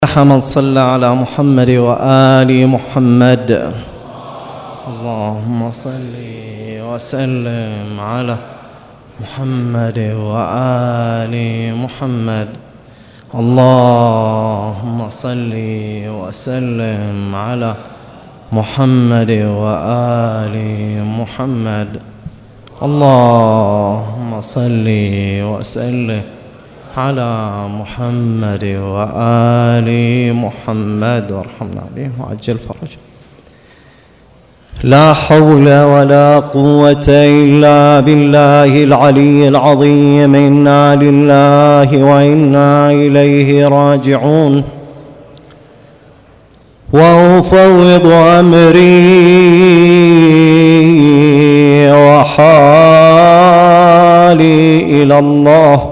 من صلى على محمد وآل محمد. اللهم صل وسلم على محمد وآل محمد. اللهم صل وسلم على محمد وآل محمد. اللهم صل وسلم على محمد وآل محمد وارحمنا بهم وعجل فرجهم. لا حول ولا قوة إلا بالله العلي العظيم. إنا لله وإنا إليه راجعون. وأفوض أمري وحالي إلى الله.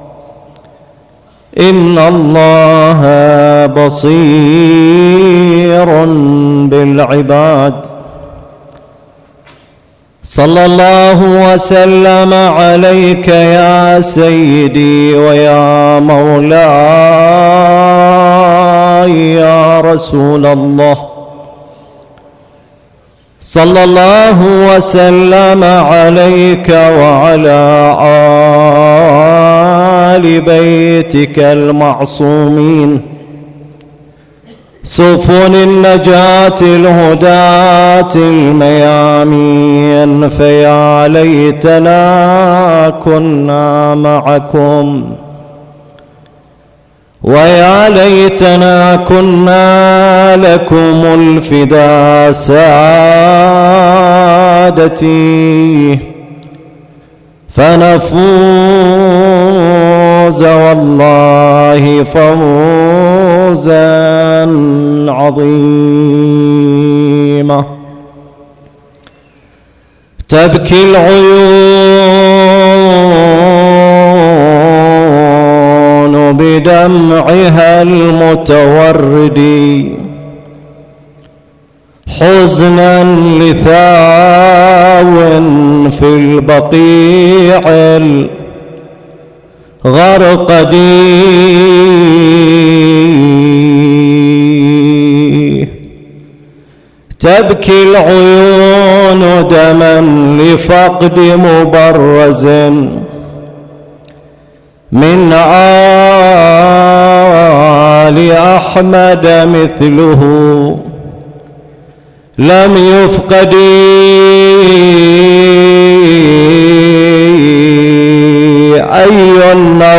إن الله بصير بالعباد. صلى الله وسلم عليك يا سيدي ويا مولاي يا رسول الله. صلى الله وسلم عليك وعلى آل بيتك المعصومين سفن النجاة الهداة الميامين. فيا ليتنا كنا معكم ويا ليتنا كنا لكم الفداء سعادتي فنفوز والله فوزا عظيما. تبكي العيون بدمعها المتورد حزنا لثاو في البقيع الغرقدي. تبكي العيون دما لفقد مبرز من آل أحمد مثله لم يفقد. أي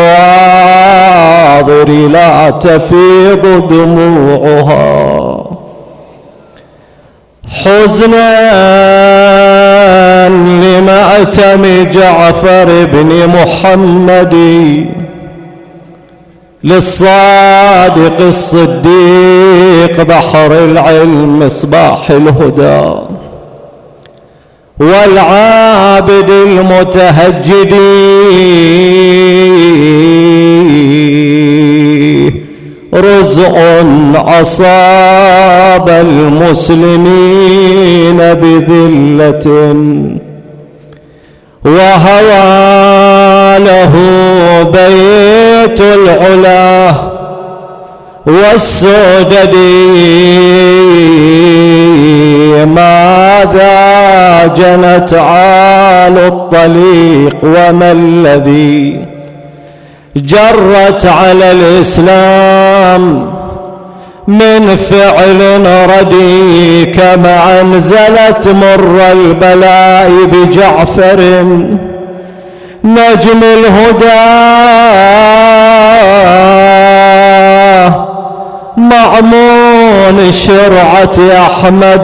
النواظر لا تفيض دموعها حزنا لمأتم جعفر بن محمد للصادق الصديق بحر العلم مصباح الهدى والعابد المتهجد رزق أصاب المسلمين بذلة وهوى له بيت العلا والسودد. ماذا جنت عال الطليق وما الذي جرت على الإسلام من فعل ردي كما أنزلت مر البلاء بجعفر نجم الهدى مأمون شرعة أحمد.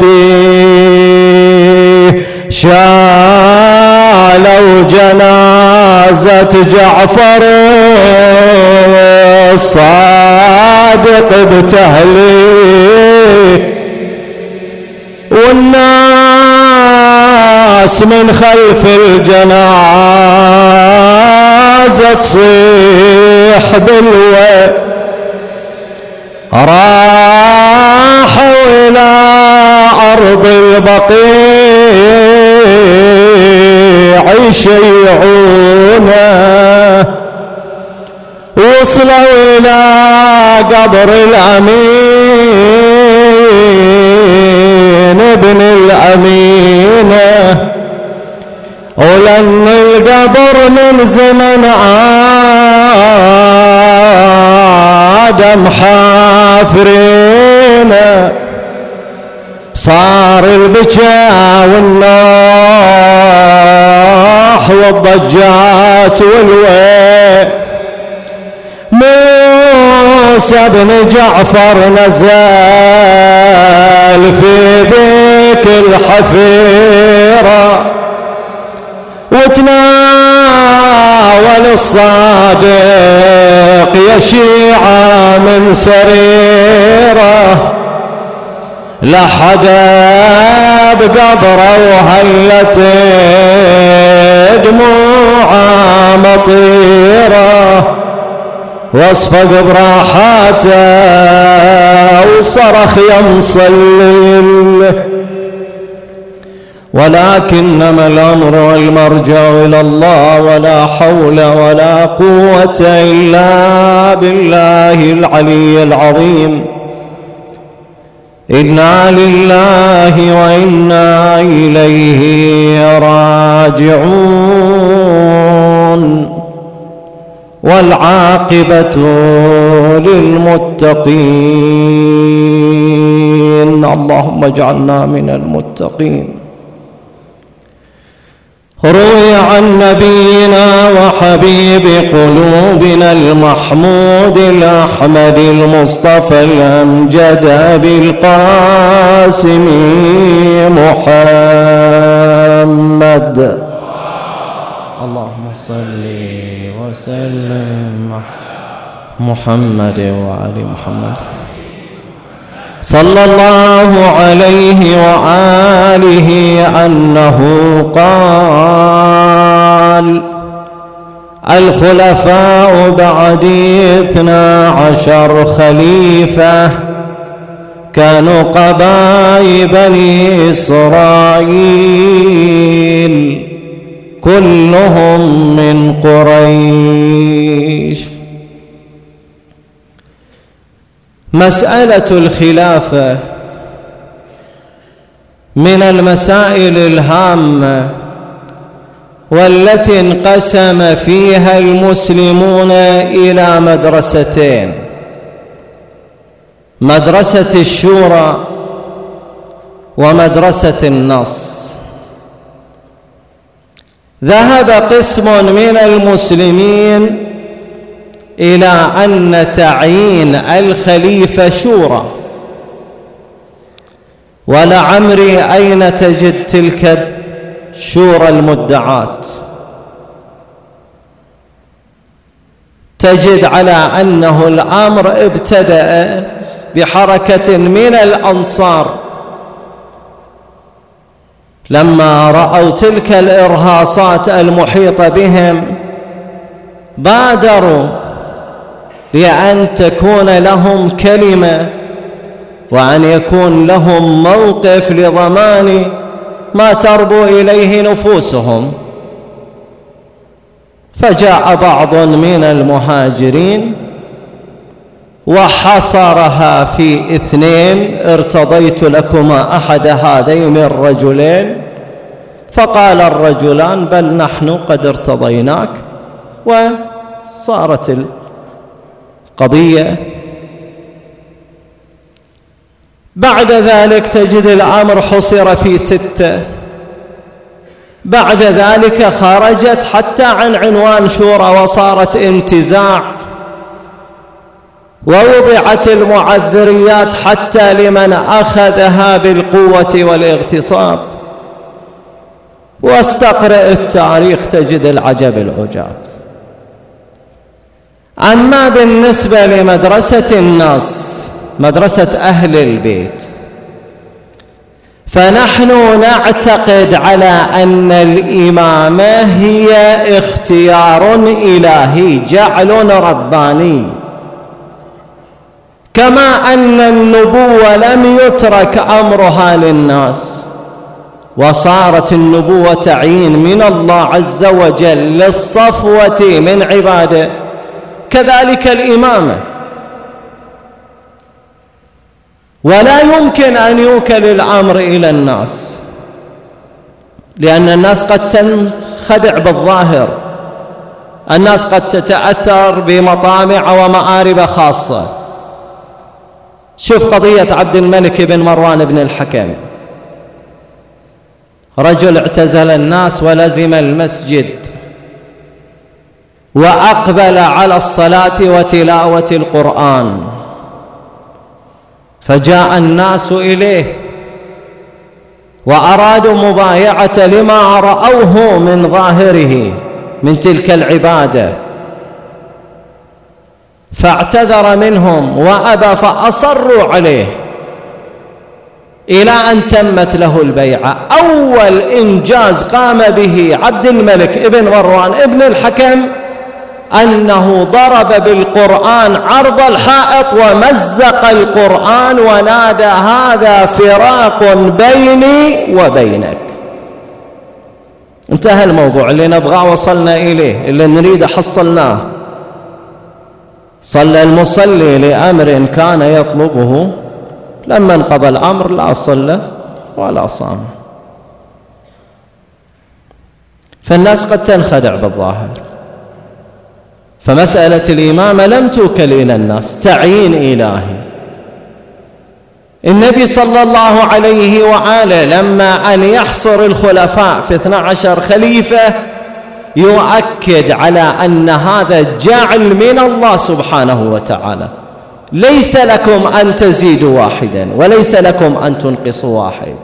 شالوا جنازة جعفر الصادق بتهليل والناس من خلف الجنازة تصيح بالويل. راحوا إلى أرض البقيع يشيعونه وصلوا إلى قبر الأمين ابن الأمينة، ولأن القبر من زمن آدم حافرينه، صار البكاء والنوح والضجات والويل. موسى بن جعفر نزل في ذيك الحفيرة، وتناول الصادق يشيع من سريره، لحدا بقبره وهلت دموعه مطيره، واصفق براحاته وصرخ يمصل. ولكنما الأمر والمرجع إلى الله، ولا حول ولا قوة إلا بالله العلي العظيم. إنا لله وإنا إليه راجعون، والعاقبة للمتقين. اللهم اجعلنا من المتقين. روي عن نبينا وحبيب قلوبنا المحمود الأحمد المصطفى الأمجد أبي القاسم محمد، اللهم صل وسلم محمد وعلى محمد، صلى الله عليه وآله أنه قال: الخلفاء بعدي 12 خليفة، كانوا قبائل بني إسرائيل، كلهم من قريش. مسألة الخلافة من المسائل الهامة والتي انقسم فيها المسلمون إلى مدرستين: مدرسة الشورى ومدرسة النص. ذهب قسم من المسلمين إلى أن تعيين الخليفة شورى، ولعمري أين تجد تلك الشورى المدعاة؟ تجد على أنه الأمر ابتدأ بحركة من الأنصار لما رأوا تلك الإرهاصات المحيطة بهم، بادروا لأن تكون لهم كلمة وأن يكون لهم موقف لضمان ما تربو إليه نفوسهم. فجاء بعض من المهاجرين وحصرها في 2: ارتضيت لكما أحد هذين الرجلين. فقال الرجلان: بل نحن قد ارتضيناك، وصارت القضية. بعد ذلك تجد الأمر حصر في 6. بعد ذلك خرجت حتى عن عنوان شورى وصارت انتزاع، ووضعت المعذريات حتى لمن أخذها بالقوة والاغتصاب. واستقرأ التاريخ تجد العجب العجاب. أما بالنسبة لمدرسة النص، مدرسة أهل البيت، فنحن نعتقد على أن الإمامة هي اختيار إلهي، جعل رباني، كما أن النبوة لم يترك أمرها للناس، وصارت النبوة تعيين من الله عز وجل للصفوة من عباده، كذلك الإمامة. ولا يمكن أن يوكل الأمر إلى الناس، لأن الناس قد تنخدع بالظاهر، الناس قد تتأثر بمطامع ومآرب خاصة. شوف قضية عبد الملك بن مروان بن الحكم، رجل اعتزل الناس ولزم المسجد وأقبل على الصلاة وتلاوة القرآن، فجاء الناس إليه وأرادوا مبايعة لما رأوه من ظاهره من تلك العبادة، فاعتذر منهم وأبى، فأصروا عليه إلى أن تمت له البيعة. أول إنجاز قام به عبد الملك ابن مروان ابن الحكم أنه ضرب بالقرآن عرض الحائط ومزق القرآن ونادى: هذا فراق بيني وبينك. انتهى الموضوع اللي نبغاه وصلنا إليه، اللي نريد حصلناه. صلى المصلي لأمر كان يطلبه، لما انقضى الأمر لا صلى ولا صام. فالناس قد تنخدع بالظاهر، فمسألة الإمامة لم توكل إلى الناس، تعيين إلهي. النبي صلى الله عليه وآله لما أن يحصر الخلفاء في 12 خليفة يؤكد على أن هذا جعل من الله سبحانه وتعالى، ليس لكم أن تزيدوا واحدا وليس لكم أن تنقصوا واحد.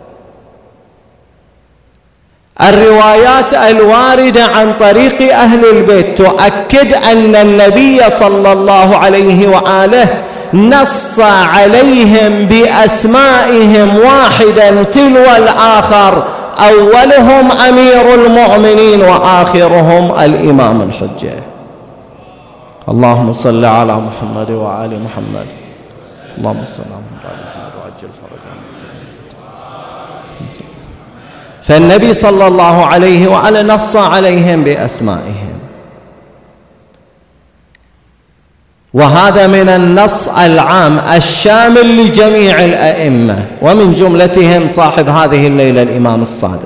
الروايات الواردة عن طريق أهل البيت تؤكد أن النبي صلى الله عليه وآله نص عليهم بأسمائهم واحدا تلو الآخر، أولهم أمير المؤمنين وآخرهم الإمام الحجة. اللهم صل على محمد وآل محمد. اللهم صل على محمد وعجل فرجهم. فالنبي صلى الله عليه وآله نص عليهم بأسمائهم، وهذا من النص العام الشامل لجميع الأئمة، ومن جملتهم صاحب هذه الليلة الإمام الصادق.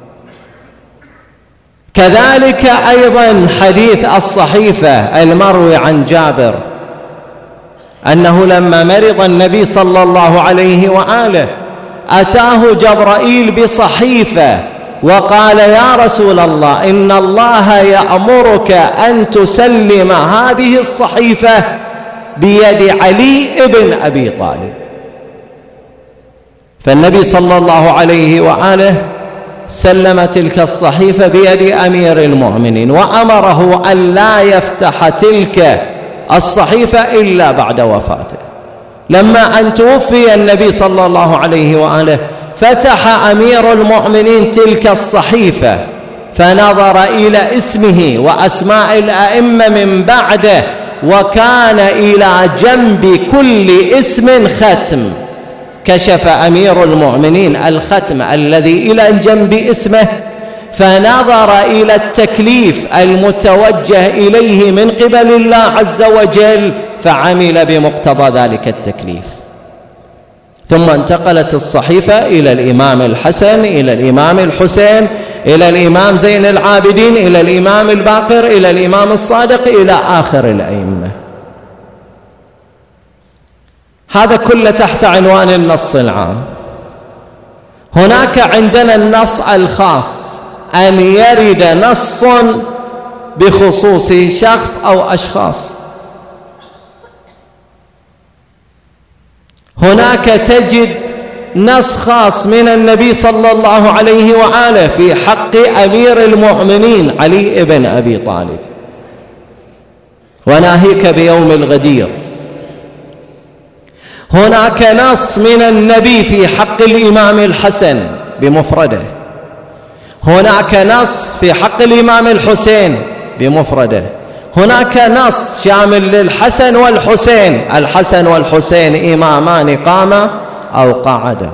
كذلك أيضا حديث الصحيفة المروي عن جابر أنه لما مرض النبي صلى الله عليه وآله أتاه جبرائيل بصحيفة وقال: يا رسول الله، إن الله يأمرك أن تسلم هذه الصحيفة بيد علي ابن أبي طالب. فالنبي صلى الله عليه وآله سلم تلك الصحيفة بيد أمير المؤمنين، وأمره أن لا يفتح تلك الصحيفة إلا بعد وفاته. لما أن توفي النبي صلى الله عليه وآله فتح أمير المؤمنين تلك الصحيفة فنظر إلى اسمه وأسماء الأئمة من بعده، وكان إلى جنب كل اسم ختم. كشف أمير المؤمنين الختم الذي إلى جنب اسمه، فنظر إلى التكليف المتوجه إليه من قبل الله عز وجل فعمل بمقتضى ذلك التكليف. ثم انتقلت الصحيفة إلى الإمام الحسن، إلى الإمام الحسين، إلى الإمام زين العابدين، إلى الإمام الباقر، إلى الإمام الصادق، إلى آخر الأئمة. هذا كله تحت عنوان النص العام. هناك عندنا النص الخاص، أن يرد نص بخصوص شخص أو أشخاص. هناك تجد نص خاص من النبي صلى الله عليه وآله في حق أمير المؤمنين علي بن أبي طالب: وناهيك بيوم الغدير. هناك نص من النبي في حق الإمام الحسن بمفرده. هناك نص في حق الإمام الحسين بمفرده. هناك نص شامل للحسن والحسين: الحسن والحسين إمامان قاما أو قعدا.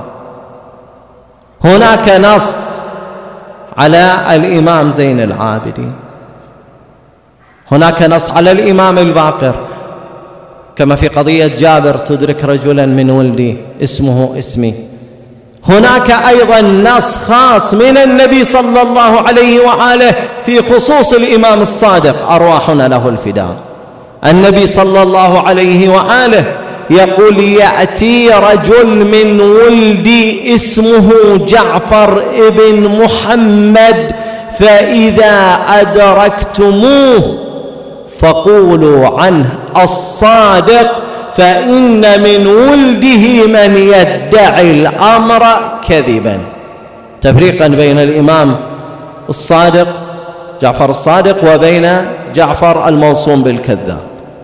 هناك نص على الإمام زين العابدين. هناك نص على الإمام الباقر، كما في قضية جابر: تدرك رجلا من ولدي اسمه اسمي. هناك أيضا نص خاص من النبي صلى الله عليه وآله في خصوص الإمام الصادق: أرواحنا له الفداء. النبي صلى الله عليه وآله يقول: يأتي رجل من ولدي اسمه جعفر ابن محمد، فإذا أدركتموه فقولوا عنه الصادق، فإن من ولده من يدعي الأمر كذبا. تفريقا بين الإمام الصادق جعفر الصادق وبين جعفر الموصوم بالكذاب.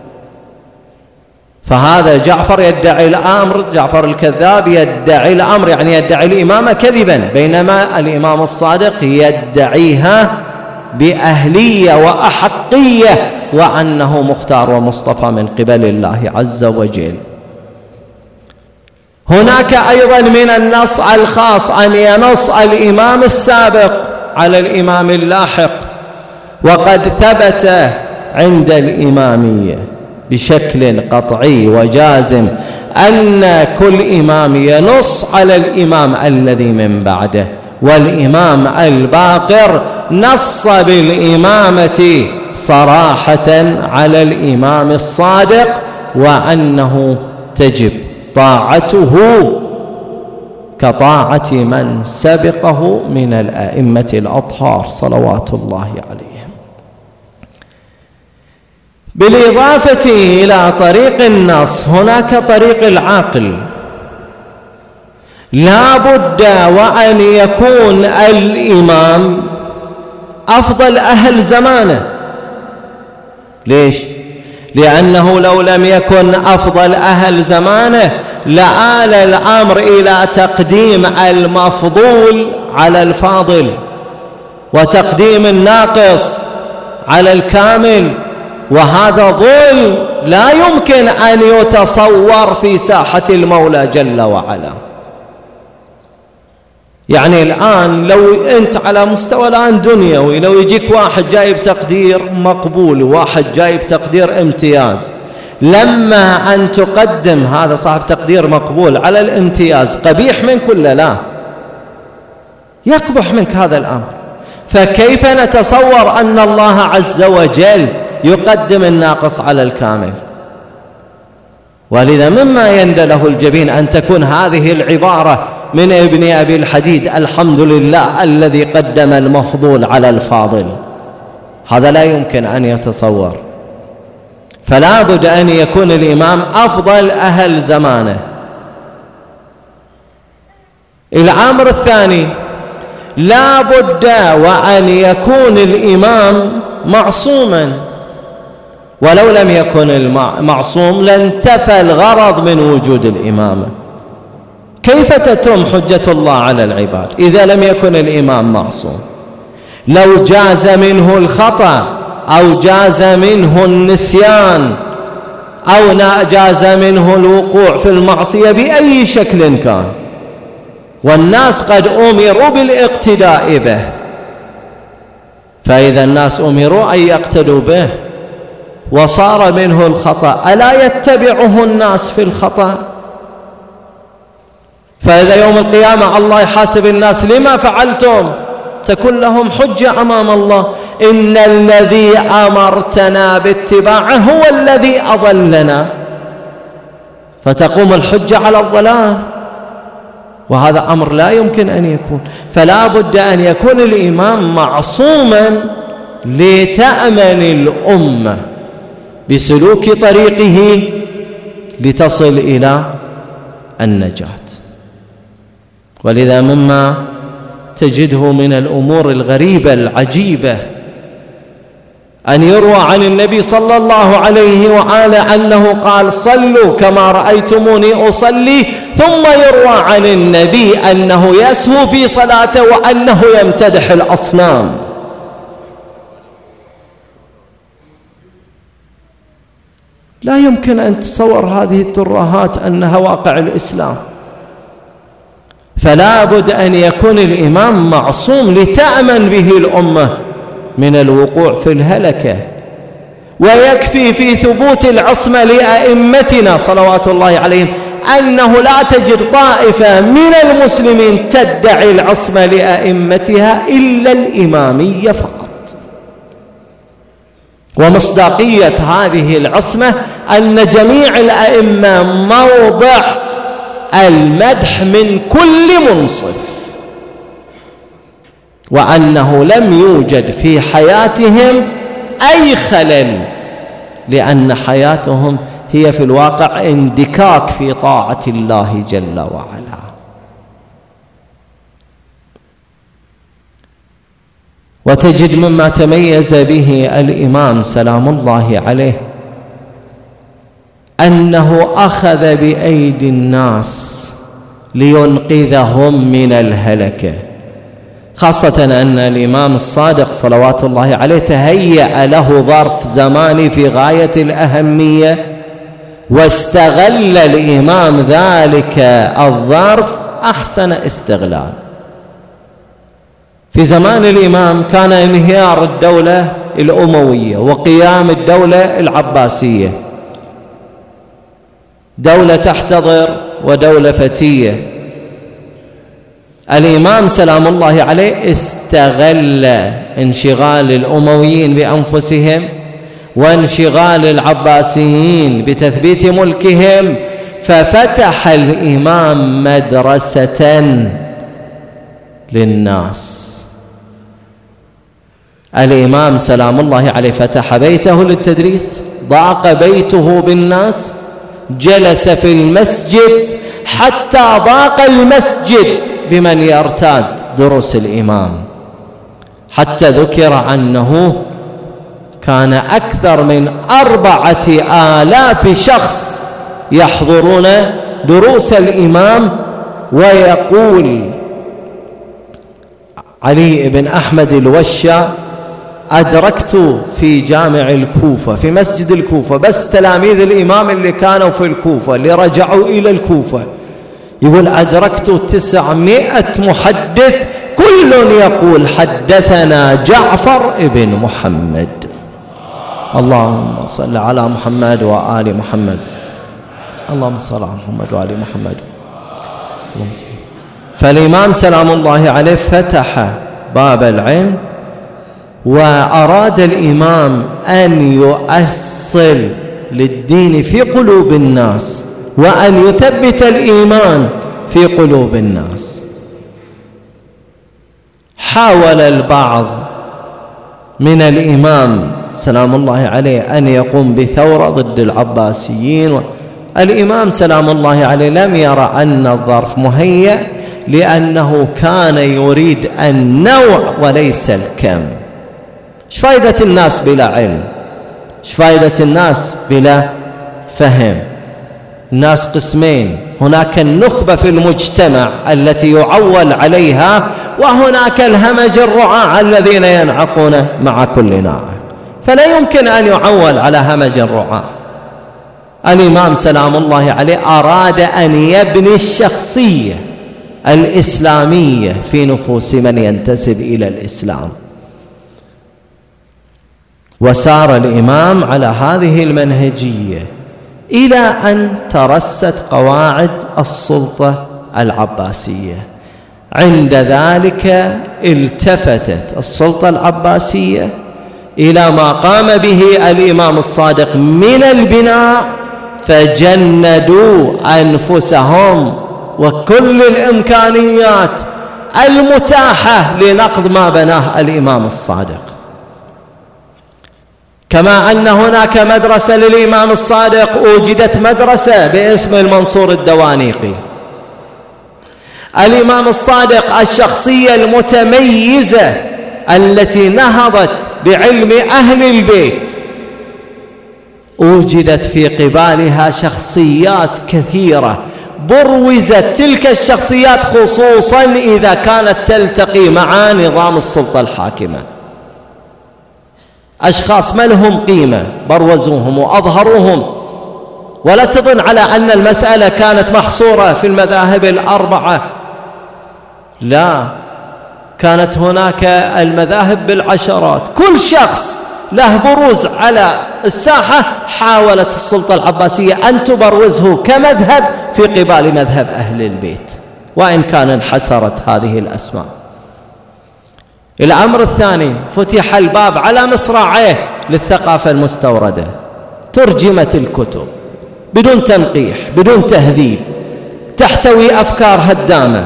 فهذا جعفر يدعي الأمر، جعفر الكذاب يدعي الأمر، يعني يدعي الإمامة كذبا، بينما الإمام الصادق يدعيها بأهلية وأحقية، وأنه مختار ومصطفى من قبل الله عز وجل. هناك أيضا من النص الخاص أن ينص الإمام السابق على الإمام اللاحق، وقد ثبت عند الإمامية بشكل قطعي وجازم أن كل إمام ينص على الإمام الذي من بعده، والإمام الباقر نص بالإمامة صراحة على الإمام الصادق، وأنه تجب طاعته كطاعة من سبقه من الأئمة الأطهار صلوات الله عليهم. بالإضافة إلى طريق النص هناك طريق العقل. لا بد وأن يكون الإمام أفضل أهل زمانه. ليش؟ لأنه لو لم يكن أفضل أهل زمانه لآل الأمر إلى تقديم المفضول على الفاضل، وتقديم الناقص على الكامل، وهذا ظلم لا يمكن أن يتصور في ساحة المولى جل وعلا. يعني الآن لو أنت على مستوى الآن دنيوي، لو يجيك واحد جايب تقدير مقبول وواحد جايب تقدير امتياز، لما أن تقدم هذا صاحب تقدير مقبول على الامتياز، قبيح منك ولا لا؟ يقبح منك هذا الأمر. فكيف نتصور أن الله عز وجل يقدم الناقص على الكامل؟ ولذا مما يندى له الجبين أن تكون هذه العبارة من ابن أبي الحديد: الحمد لله الذي قدم المفضول على الفاضل. هذا لا يمكن أن يتصور. فلا بد أن يكون الإمام أفضل أهل زمانه. الأمر الثاني: لا بد وأن يكون الإمام معصوما، ولو لم يكن المعصوم لانتفى الغرض من وجود الإمامة. كيف تتم حجة الله على العباد إذا لم يكن الإمام معصوم؟ لو جاز منه الخطأ أو جاز منه النسيان أو جاز منه الوقوع في المعصية بأي شكل كان، والناس قد أمروا بالاقتداء به، فإذا الناس أمروا أن يقتدوا به وصار منه الخطأ، ألا يتبعه الناس في الخطأ؟ فإذا يوم القيامة الله يحاسب الناس: لما فعلتم؟ تكون لهم حجة أمام الله: إن الذي أمرتنا باتباعه هو الذي أضلنا. فتقوم الحجة على الضلال، وهذا أمر لا يمكن أن يكون. فلا بد أن يكون الإمام معصوما لتأمن الأمة بسلوك طريقه لتصل إلى النجاة. ولذا مما تجده من الأمور الغريبة العجيبة أن يروى عن النبي صلى الله عليه وآله أنه قال: صلوا كما رأيتموني أصلي، ثم يروى عن النبي أنه يسهو في صلاته وأنه يمتدح الأصنام. لا يمكن أن تصور هذه الترهات أنها واقع الإسلام. فلا بد أن يكون الإمام معصوم لتأمن به الأمة من الوقوع في الهلكة. ويكفي في ثبوت العصمة لأئمتنا صلوات الله عليهم أنه لا تجد طائفة من المسلمين تدعي العصمة لأئمتها إلا الإمامية فقط. ومصداقية هذه العصمة أن جميع الأئمة موضع المدح من كل منصف، وأنه لم يوجد في حياتهم أي خلل، لأن حياتهم هي في الواقع اندكاك في طاعة الله جل وعلا. وتجد مما تميز به الإمام سلام الله عليه أنه أخذ بأيدي الناس لينقذهم من الهلكة، خاصة أن الإمام الصادق صلوات الله عليه تهيأ له ظرف زماني في غاية الأهمية، واستغل الإمام ذلك الظرف أحسن استغلال. في زمان الإمام كان انهيار الدولة الأموية وقيام الدولة العباسية، دولة تحتضر ودولة فتية. الإمام سلام الله عليه استغل انشغال الأمويين بأنفسهم وانشغال العباسيين بتثبيت ملكهم، ففتح الإمام مدرسة للناس. الإمام سلام الله عليه فتح بيته للتدريس، ضاق بيته بالناس، جلس في المسجد حتى ضاق المسجد بمن يرتاد دروس الإمام، حتى ذكر أنه كان أكثر من 4000 شخص يحضرون دروس الإمام. ويقول علي بن أحمد الوشا: أدركت في جامع الكوفة في مسجد الكوفة بس تلاميذ الإمام اللي كانوا في الكوفة اللي رجعوا إلى الكوفة، يقول أدركت 900 محدث كل يقول حدثنا جعفر ابن محمد. اللهم صل على محمد وآل محمد. اللهم صل على محمد وآل محمد. فالإمام سلام الله عليه فتح باب العلم، وأراد الإمام أن يؤصل للدين في قلوب الناس وأن يثبت الإيمان في قلوب الناس. حاول البعض من الإمام سلام الله عليه أن يقوم بثورة ضد العباسيين، الإمام سلام الله عليه لم يرى أن الظرف مهيأ، لأنه كان يريد النوع وليس الكم. ايش فائدة الناس بلا علم؟ ايش فائدة الناس بلا فهم؟ الناس قسمين، هناك النخبة في المجتمع التي يعول عليها، وهناك الهمج الرعاع الذين ينعقون مع كل ناعم، فلا يمكن أن يعول على همج الرعاع. الإمام سلام الله عليه أراد أن يبني الشخصية الإسلامية في نفوس من ينتسب إلى الإسلام، وسار الإمام على هذه المنهجية إلى أن ترست قواعد السلطة العباسية. عند ذلك التفتت السلطة العباسية إلى ما قام به الإمام الصادق من البناء، فجندوا أنفسهم وكل الإمكانيات المتاحة لنقض ما بناه الإمام الصادق. كما أن هناك مدرسة للإمام الصادق، أوجدت مدرسة باسم المنصور الدوانيقي. الإمام الصادق الشخصية المتميزة التي نهضت بعلم أهل البيت، أوجدت في قبالها شخصيات كثيرة، بروزت تلك الشخصيات خصوصا إذا كانت تلتقي مع نظام السلطة الحاكمة. أشخاص ما لهم قيمة بروزوهم وأظهروهم، ولا تظن على أن المسألة كانت محصورة في المذاهب الأربعة، لا، كانت هناك المذاهب بالعشرات، كل شخص له بروز على الساحة، حاولت السلطة العباسية أن تبروزه كمذهب في قبال مذهب أهل البيت، وإن كان انحسرت هذه الأسماء. الأمر الثاني، فتح الباب على مصراعيه للثقافة المستوردة، ترجمت الكتب بدون تنقيح بدون تهذيب، تحتوي أفكار هدامة،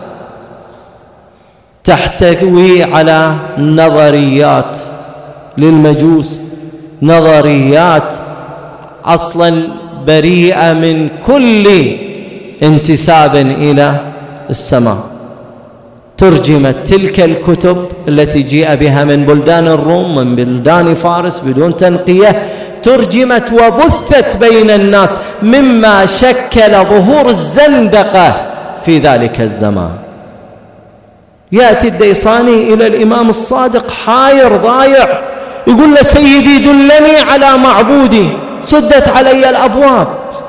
تحتوي على نظريات للمجوس، نظريات أصلا بريئة من كل انتساب إلى السماء. ترجمت تلك الكتب التي جيء بها من بلدان الروم من بلدان فارس بدون تنقية، ترجمت وبثت بين الناس، مما شكل ظهور الزندقة في ذلك الزمان. يأتي الديصاني إلى الإمام الصادق حاير ضايع، يقول له سيدي دلني على معبودي، سدت علي الأبواب،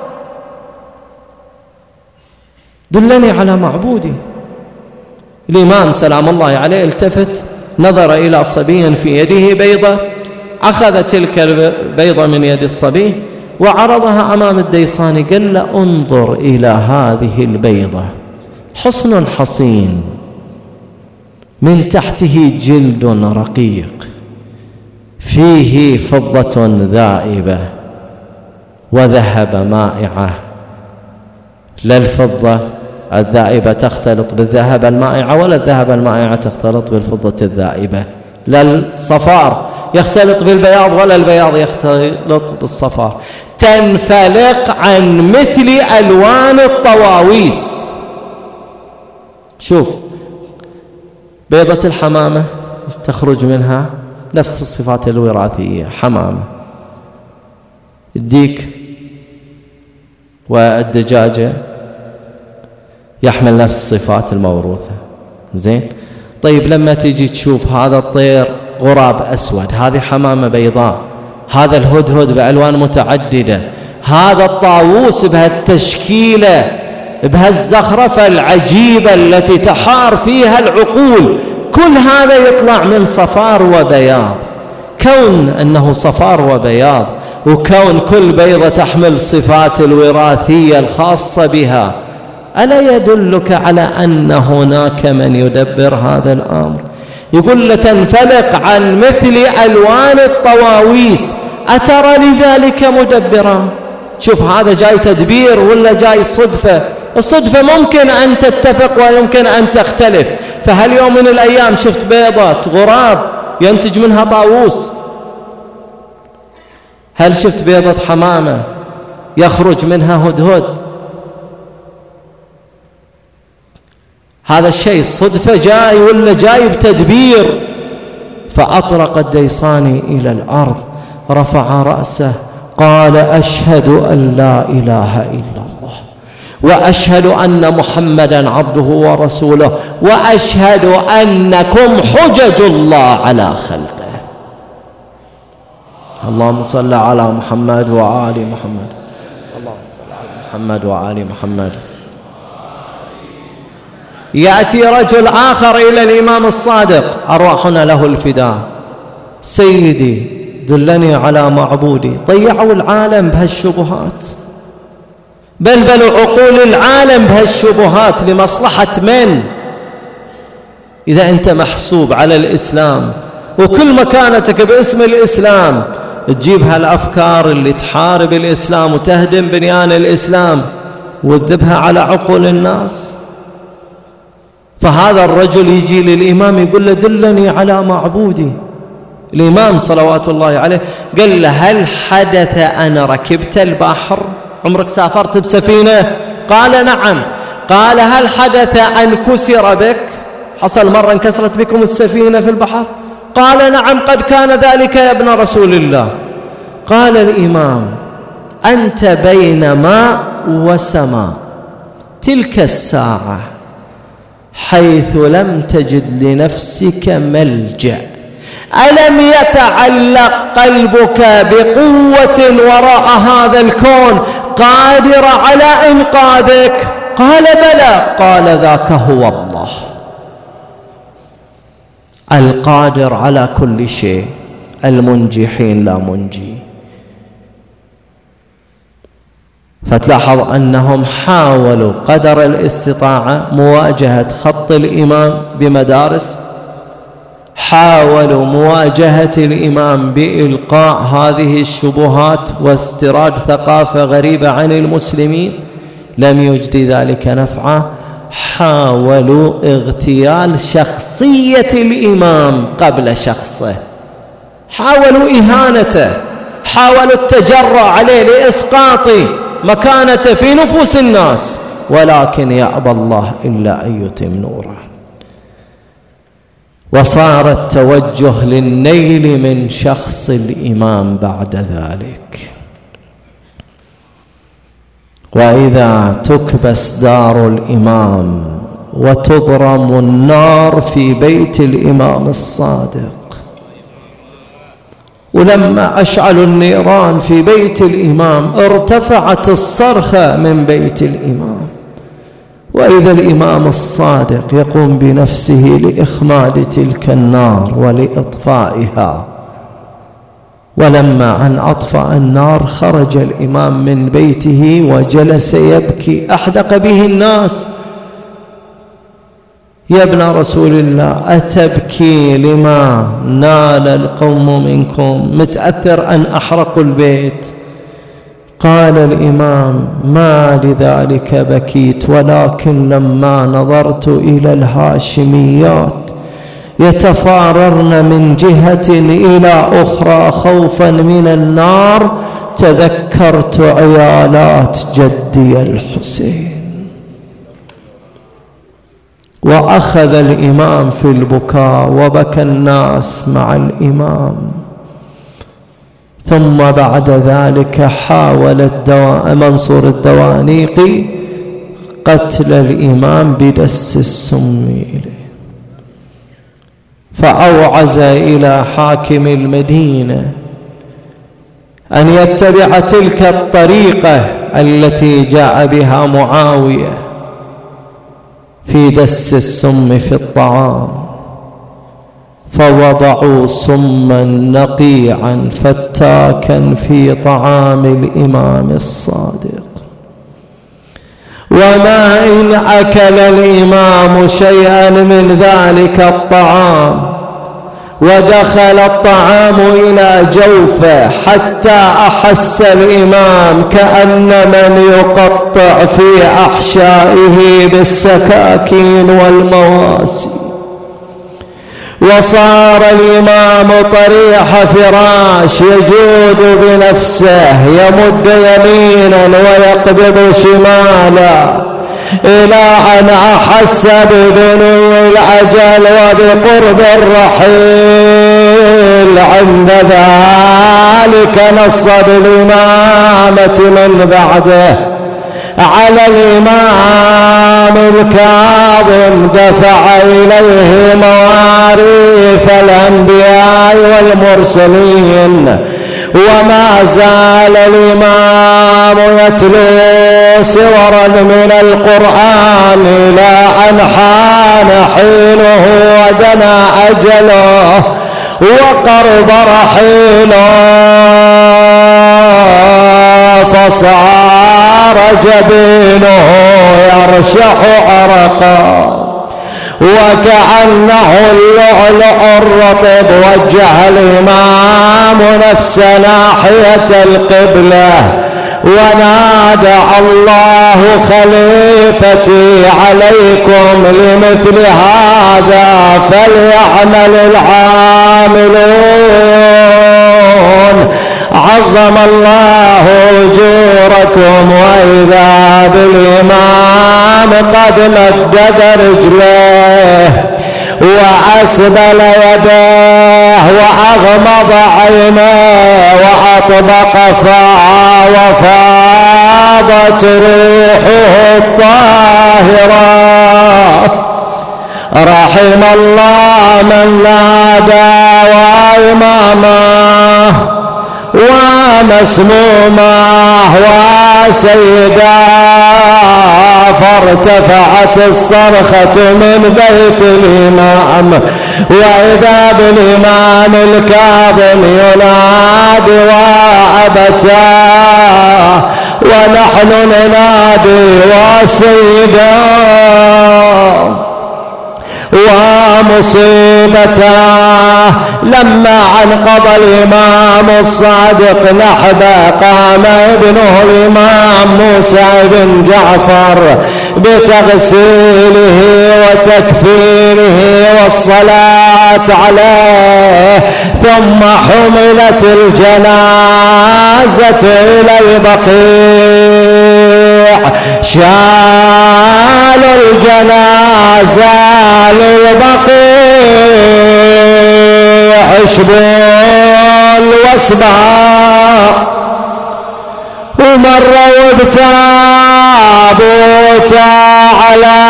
دلني على معبودي. الإمام سلام الله عليه التفت، نظر إلى صبي في يده بيضة، أخذ تلك البيضة من يد الصبي وعرضها أمام الديصاني، قال له انظر إلى هذه البيضة، حصن حصين من تحته جلد رقيق، فيه فضة ذائبة وذهب مائعة. لا الفضة الذائبة تختلط بالذهب المائعة، ولا الذهب المائعة تختلط بالفضة الذائبة. لا الصفار يختلط بالبياض، ولا البياض يختلط بالصفار. تنفلق عن مثل ألوان الطواويس. شوف بيضة الحمامة تخرج منها نفس الصفات الوراثية، حمامة. الديك والدجاجة يحمل نفس الصفات الموروثة. زين، طيب لما تيجي تشوف هذا الطير غراب أسود، هذه حمامة بيضاء، هذا الهدهد بألوان متعددة، هذا الطاووس بهالتشكيلة بهالزخرفة العجيبة التي تحار فيها العقول، كل هذا يطلع من صفار وبياض. كون أنه صفار وبياض، وكون كل بيضة تحمل صفات الوراثية الخاصة بها، ألا يدلك على أن هناك من يدبر هذا الأمر؟ يقول لتنفلق عن مثل ألوان الطواويس، أترى لذلك مدبرا؟ شوف هذا جاي تدبير ولا جاي صدفة؟ الصدفة ممكن أن تتفق ويمكن أن تختلف. فهل يوم من الأيام شفت بيضة غراب ينتج منها طاووس؟ هل شفت بيضة حمامة يخرج منها هدهد؟ هذا الشيء صدفة جاي ولا جاي بتدبير؟ فأطرق الديصاني إلى الأرض، رفع رأسه، قال أشهد أن لا إله إلا الله، وأشهد أن محمدا عبده ورسوله، وأشهد أنكم حجج الله على خلقه. اللهم صل على محمد وآل محمد. اللهم صل على محمد وآل محمد. يأتي رجل آخر إلى الإمام الصادق، أرواحنا له الفداء، سيدي دلني على معبودي. ضيعوا العالم بهالشبهات، بلبلوا عقول العالم بهالشبهات لمصلحة من؟ إذا أنت محسوب على الإسلام وكل مكانتك باسم الإسلام، تجيب هالأفكار اللي تحارب الإسلام وتهدم بنيان الإسلام وتذبها على عقول الناس. فهذا الرجل يجي للإمام يقول له دلني على معبودي. الإمام صلوات الله عليه قال له هل حدث أن ركبت البحر؟ عمرك سافرت بسفينة؟ قال نعم. قال هل حدث أن كسر بك؟ حصل مرة انكسرت بكم السفينة في البحر؟ قال نعم قد كان ذلك يا ابن رسول الله. قال الإمام أنت بين ماء وسماء، تلك الساعة حيث لم تجد لنفسك ملجأ، ألم يتعلق قلبك بقوة وراء هذا الكون قادر على إنقاذك؟ قال بلى. قال ذاك هو الله القادر على كل شيء، المنجي حين لا منجي. فتلاحظ أنهم حاولوا قدر الاستطاعة مواجهة خط الإمام بمدارس، حاولوا مواجهة الإمام بإلقاء هذه الشبهات واستيراد ثقافة غريبة عن المسلمين، لم يجد ذلك نفعا. حاولوا اغتيال شخصية الإمام قبل شخصه، حاولوا إهانته، حاولوا التجرأ عليه لإسقاط مكانته في نفوس الناس، ولكن يأبى الله إلا أن يتم نوره. وصار التوجه للنيل من شخص الإمام بعد ذلك. وإذا تكبس دار الإمام وتضرم النار في بيت الإمام الصادق، ولما أشعلوا النيران في بيت الإمام ارتفعت الصرخة من بيت الإمام، وإذا الإمام الصادق يقوم بنفسه لإخماد تلك النار ولإطفائها. ولما أن أطفأ النار خرج الإمام من بيته وجلس يبكي، أحدق به الناس: يا ابن رسول الله أتبكي لما نال القوم منكم؟ متأثر أن أحرقوا البيت. قال الإمام: ما لذلك بكيت، ولكن لما نظرت إلى الهاشميات يتفاررن من جهة إلى أخرى خوفا من النار تذكرت عيالات جدي الحسين. وأخذ الإمام في البكاء وبكى الناس مع الإمام. ثم بعد ذلك حاول منصور الدوانيقي قتل الإمام بدس السم إليه، فأوعز إلى حاكم المدينة أن يتبع تلك الطريقة التي جاء بها معاوية في دس السم في الطعام، فوضعوا سما نقيعا فتاكا في طعام الإمام الصادق. وما إن أكل الإمام شيئا من ذلك الطعام ودخل الطعام إلى جوفه حتى أحس الإمام كأن من يقطع في أحشائه بالسكاكين والمواسي، وصار الإمام طريح فراش يجود بنفسه، يمد يمينا ويقبض شمالا، إلى أن أحس بدنو العجل وبقرب الرحيل. عند ذلك نص بالإمامة من بعده على الإمام الكاظم، دفع إليه مواريث الأنبياء والمرسلين. وما زال الإمام يتلو سورا من القرآن إلى أن حان حينه ودنا أجله وقرب رحيله، فصار جبينه يرشح عرقا وكأنه اللؤلؤ الرطب. وجه الإمام نفس ناحية القبلة ونادى: الله خليفتي عليكم لمثل هذا فليعمل العاملون، عظم الله أجوركم. وإذا بالإمام قد مدد رجليه وأسبل يديه وأغمض عينيه وأطبق فاه وفاضت روحه الطاهرة. رحم الله من نادى وإمامه ومسمومه وسيدا، فارتفعت الصرخة من بيت الإمام وإذا بالإمام الكاظم ينادي وأبتاه ونحن ننادي وسيدا ومصيبته. لما انقضى الإمام الصادق نحبه قام ابنه الإمام موسى بن جعفر بتغسيله وتكفيره والصلاة عليه، ثم حملت الجنازة إلى البقيع. شالوا الجنازة للبقيع شبول واسباق، ومروا بتابوته على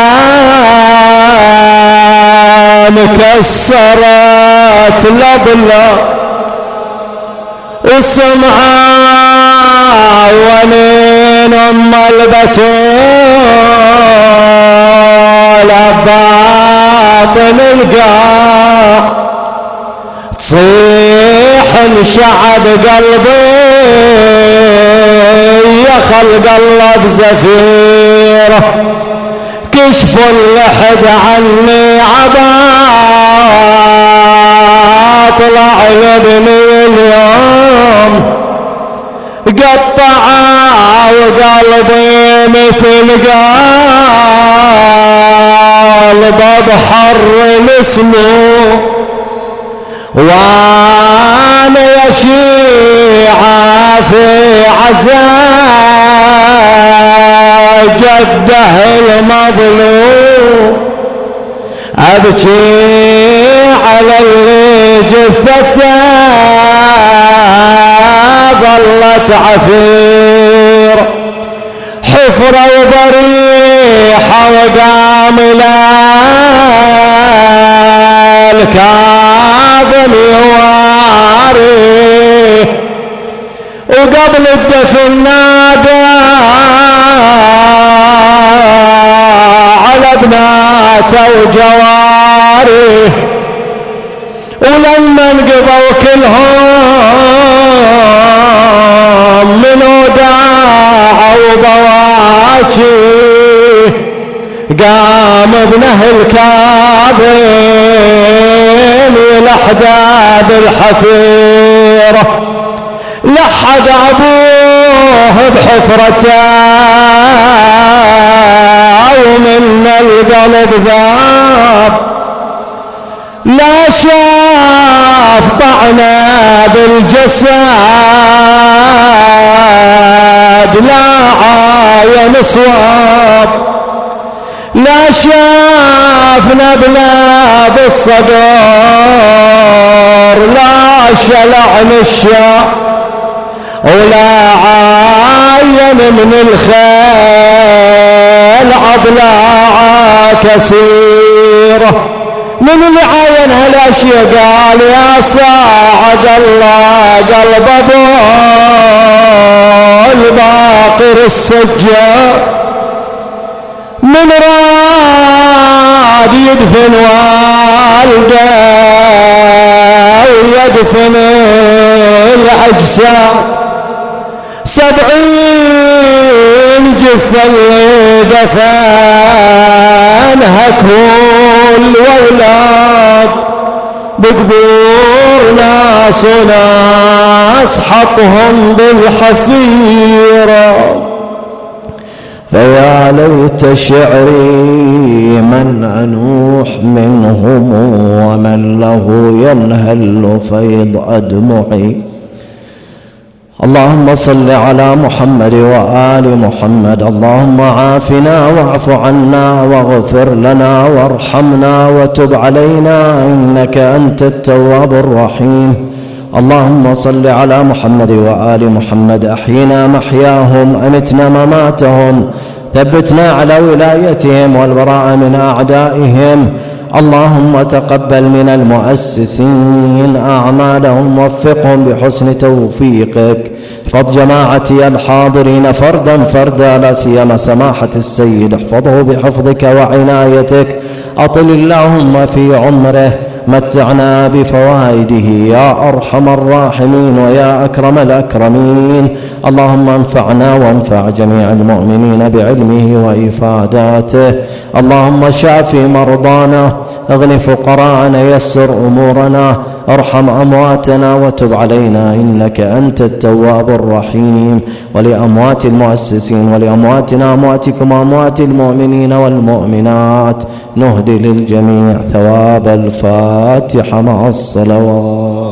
مكسرت لبلة وسمعا ونين أم البتول باطن القاع تصيح انشعب قلبي يا خلق الله بزفيره، كشفوا اللحد عني عبا طلع لابني اليوم قطعا وقلبي مثل قلب بحر مسموم، وانا يشيعة في عزاء جده المظلوم، ابكي على اللي جثته ظلت عفير، حفرة وضريحة وقام الكاظم يواري، وقبل الدفن نادى على بناته وجواري، ولما انقضوا كلهم من وداع وبواكي قام ابنه الكاظم يلحد بالحفيرة، لحد ابوه بحفرته ومن القلب ذاب، لا شاف طعنه بالجسد لا عاين صواب، لا شاف نبله بالصدر لا شلع نشا، ولا عاين من الخيل عضلاعه كثيره. من اللي عاين هالاشياء قال يا صاعد الله قلب ابو الباقر السجار، من راد يدفن والده ويدفن الاجساد، 70 جثة اللي دفنها كل واولاد بقبور ناس وناس حطهم بالحفيرة. فيا ليت شعري من أنوح منهم ومن له ينهل فيض أدمعي. اللهم صل على محمد وآل محمد. اللهم عافنا واعف عنا واغفر لنا وارحمنا وتب علينا إنك أنت التواب الرحيم. اللهم صل على محمد وآل محمد. أحينا محياهم أمتنا مماتهم، ثبتنا على ولايتهم والبراء من أعدائهم. اللهم تقبل من المؤسسين أعمالهم، وفقهم بحسن توفيقك. احفظ جماعتي الحاضرين فردا فردا، لا سيما سماحة السيد، احفظه بحفظك وعنايتك. أطل اللهم في عمره متعنا بفوائده يا أرحم الراحمين ويا أكرم الأكرمين. اللهم انفعنا وانفع جميع المؤمنين بعلمه وإفاداته. اللهم شاف مرضانا، اغن فقراءنا، يسر أمورنا، ارحم أمواتنا وتب علينا إنك أنت التواب الرحيم. ولأموات المؤسسين ولأمواتنا أمواتكم وأموات المؤمنين والمؤمنات نهدي للجميع ثواب الفاتحة مع الصلوات.